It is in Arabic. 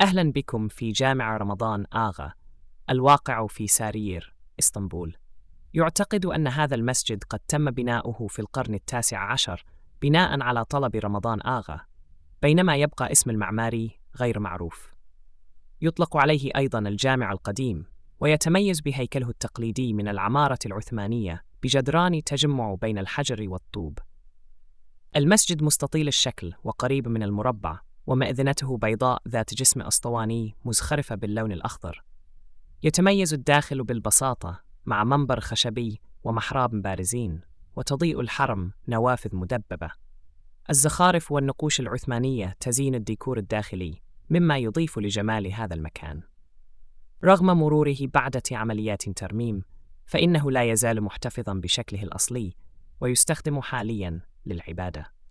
أهلا بكم في جامع رمضان آغا الواقع في سارير، إسطنبول. يعتقد أن هذا المسجد قد تم بناؤه في القرن ال19 بناء على طلب رمضان آغا، بينما يبقى اسم المعماري غير معروف. يطلق عليه أيضا الجامع القديم، ويتميز بهيكله التقليدي من العمارة العثمانية بجدران تجمع بين الحجر والطوب. المسجد مستطيل الشكل وقريب من المربع، ومأذنته بيضاء ذات جسم أسطواني مزخرفة باللون الأخضر. يتميز الداخل بالبساطة مع منبر خشبي ومحراب بارزين، وتضيء الحرم نوافذ مدببة. الزخارف والنقوش العثمانية تزين الديكور الداخلي، مما يضيف لجمال هذا المكان. رغم مروره بعدة عمليات ترميم، فإنه لا يزال محتفظاً بشكله الأصلي، ويستخدم حالياً للعبادة.